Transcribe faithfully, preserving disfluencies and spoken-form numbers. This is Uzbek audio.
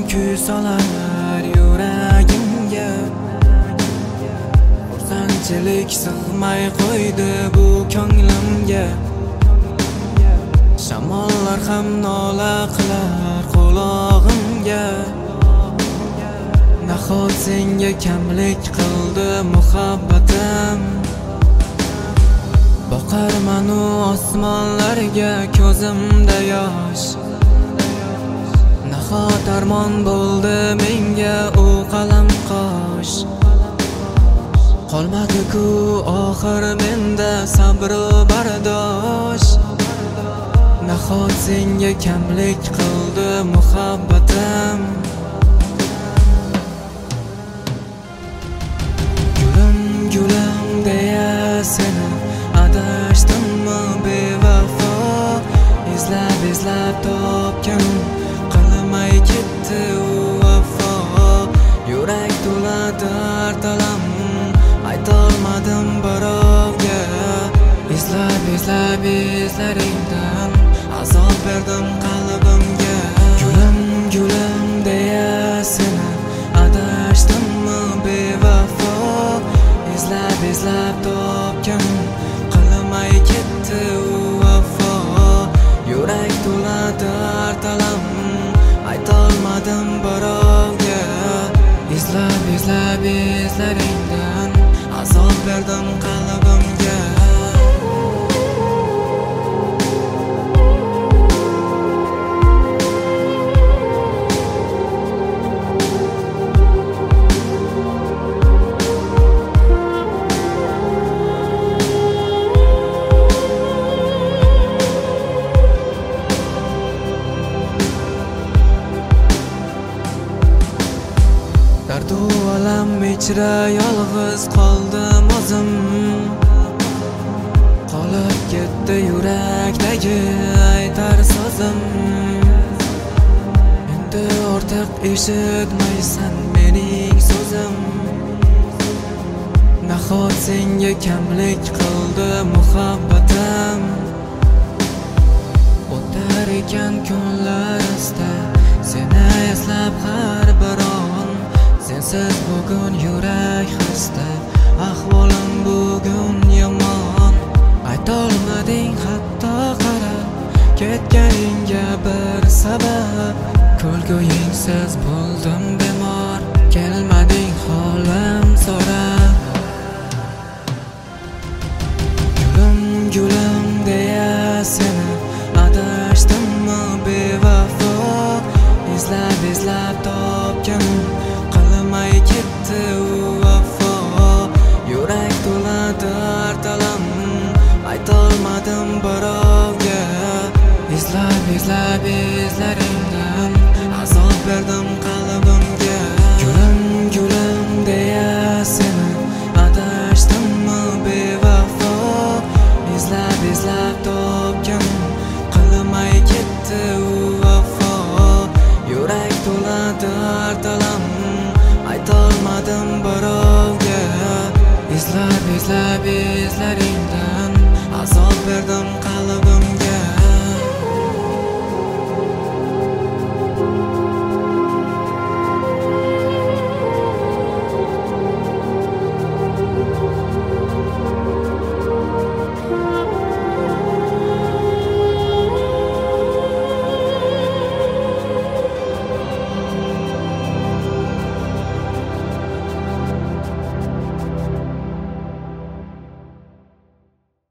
kuy solar yuragimga. Xursandchilik sig'may qo'ydi bu ko'nglimga. Shamollar ham nola qilar qulog'imga. Nahot senga kamlik qildi muhabbatim. Boqarman u osmonlarga ko'zimda yosh. Nahot armon bo'ldi menga u qalam qosh. Qolmadi-ku oxir menda sabr bardosh. Nahot senga kamlik qildi muhabbatim. Gulim gulim deya seni adashdimmi bevafo. Izlab izlab topganim qilmay ketdi u vafo. Yurak to'la dard alam aytolmadim birovga. Izlab izlab izlaringdan azob berdim qalbimga. Gulim gulim deya seni adashdimmi bevafo. Izlab izlab topganim qilmay ketdi u vafo. Yurak to'la dard alam aytolmadim birovga. Izlab izlab izlaringdan azob berdim qalbimga. Dardu alam ichra yolg'iz qoldim o'zim. Qolib ketdi yurakdagi aytar so'zim. Endi ortiq eshitmaysan mening so'zim. Nahot senga kamlik qildi muhabbatim. O'tar ekan kunlar asta seni eslab har bir on. Sensiz bugun yurak xasta, ahvolim bugun yomon. Aytolmading hatto qarab ketganingga bir sabab. Ko'rguyingsiz bo'ldim bemor, kelmading holim so'rab. Gulim gulim deya seni adashdimmi bevafo. Izlab izlab topganim qilmay ketdi u vafo. Yurak to'la dard alam aytolmadim birovga. Izlab izlab izlaringdan azob berdim qalbimga. Gulim gulim deya seni adashdimmi bevafo. Izlab izlab topganim qilmay ketdi u vafo. Yurak to'la dard alam aytolmadim birovga. Izlab izlab izlaring